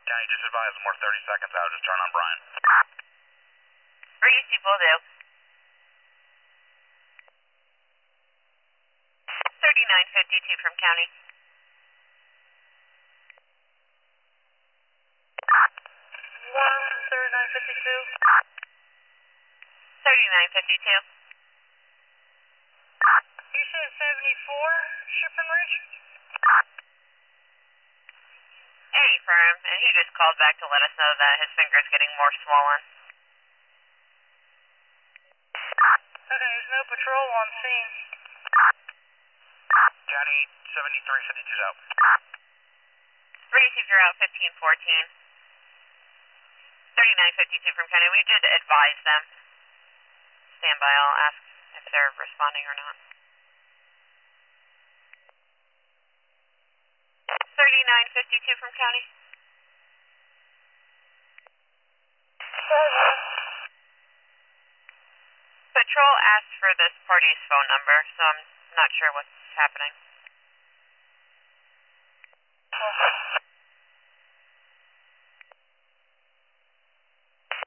County, just advise them we're 30 seconds out. Just turn on Brian. Receive will do. 3952 from County. 3952. 3952. You said 74, Shipping Ridge? Hey, firm, and he just called back to let us know that his finger's getting more swollen. Okay, there's no patrol on scene. County, 7352's out. Received your out 1514. 3952 from County. We did advise them. Stand by, I'll ask if they're responding or not. 3952 from County. Patrol asked for this party's phone number, so I'm not sure what's happening.